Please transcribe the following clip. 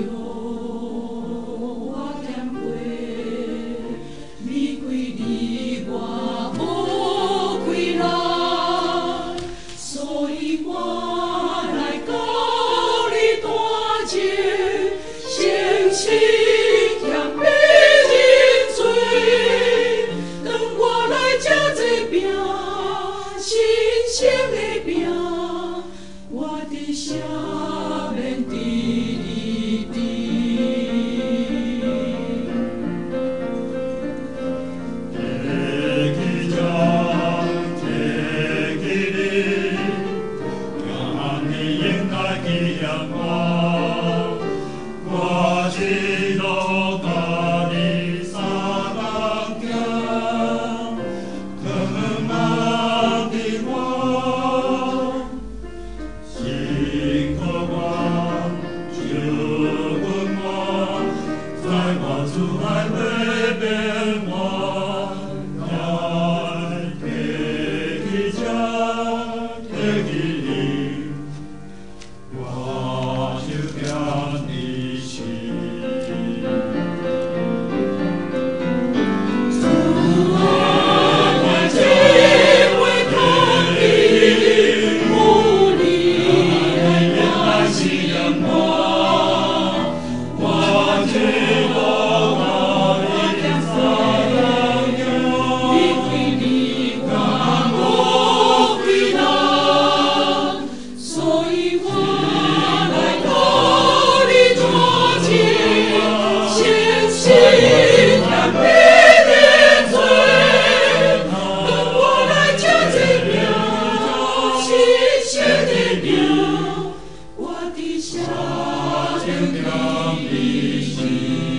我点过，玫瑰离我无归来，所以我来到你大街，诚心向你认罪。当我来这这病，新鲜的病，我的下面的你的。 我知道把你撒浪家，疼爱的我，心渴望救我，在我主爱里边我，爱的家的你，我就让你心。我的下就让你心。